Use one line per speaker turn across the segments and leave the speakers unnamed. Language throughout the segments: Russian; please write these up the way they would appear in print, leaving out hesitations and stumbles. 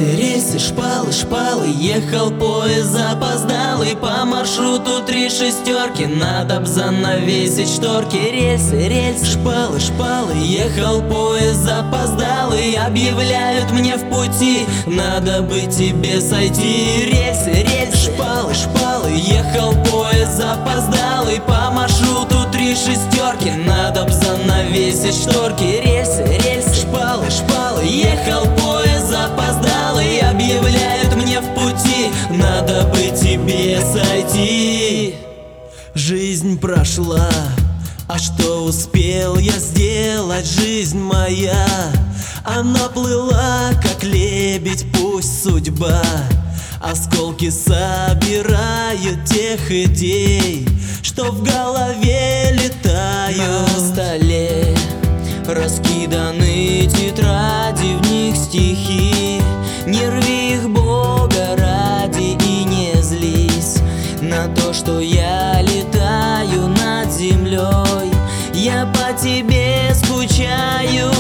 рельсы, шпалы, шпалы. Ехал поезд запоздалый по маршруту 3 шестерки. Надо б занавесить шторки. Рельсы, шпалы, шпалы. Ехал поезд запоздалый. Объявляют мне в пути, надо бы тебе сойти. Рельсы, шпалы, шпалы. Ехал поезд запоздалый по маршруту 3 шестерки. Надо б занавесить шторки. Рельсы, шпалы, шпалы. Ехал поезд запоздалый. Объявляют мне в пути, надо бы тебе сойти.
Жизнь прошла, а что успел я сделать? Жизнь моя, она плыла, как лебедь, пусть судьба осколки собирают тех идей, что в голове летают.
На столе раскиданы тетради, в них стихи. Не рви их, Бога ради, и не злись на то, что я летаю над землей. Я по тебе скучаю.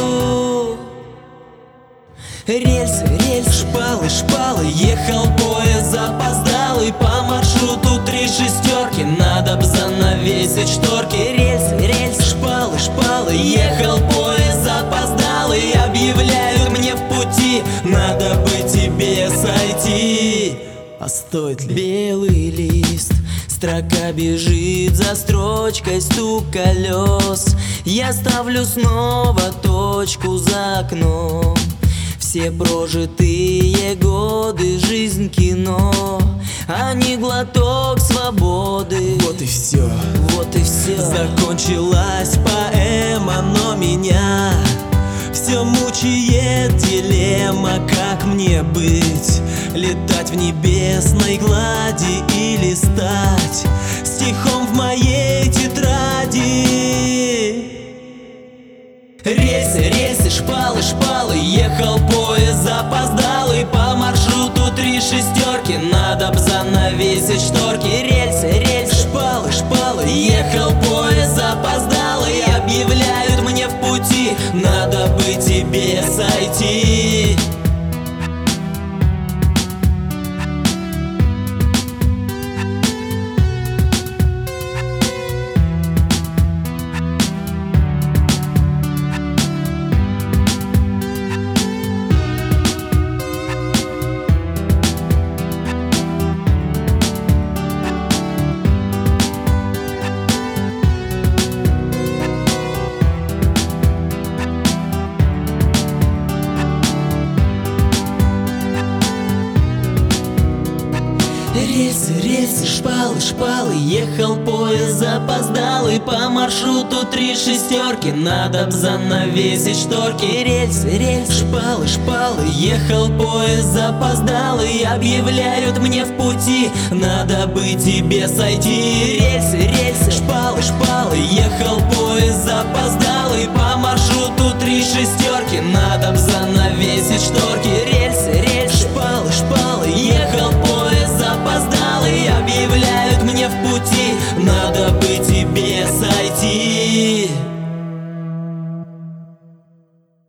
Рельсы, шпалы, шпалы. Ехал поезд запоздалый по маршруту 3 шестерки. Надо б занавесить шторки. Рельсы, шпалы, шпалы. Ехал поезд запоздалый. Объявляют мне в пути, надо бы тебе сойти.
А стоит ли?
Белый лист, строка бежит за строчкой, стук колес. Я ставлю снова точку за окном. Все прожитые годы, жизнь кино, а не глоток свободы.
Вот и все,
вот и все.
Закончилась поэма, но меня все мучает дилемма, как мне быть? Летать в небесной глади или стать стихом в моей тетради?
Рельсы, шпалы, шпалы. Ехал поезд запоздалый по маршруту 3 шестерки. Надо б занавесить шторки. Рельсы, шпалы, шпалы. Ехал поезд запоздалый. Объявляют мне в пути, надо бы тебе сойти. Рельсы, шпалы, шпалы. Ехал поезд запоздалый по маршруту 3 шестерки. Надо б занавесить шторки. Рельсы, шпалы, шпалы. Ехал поезд запоздалый. Объявляют мне в пути, надо бы тебе сойти. Рельсы, шпалы, шпалы. Ехал поезд запоздалый по маршруту 3 шестерки.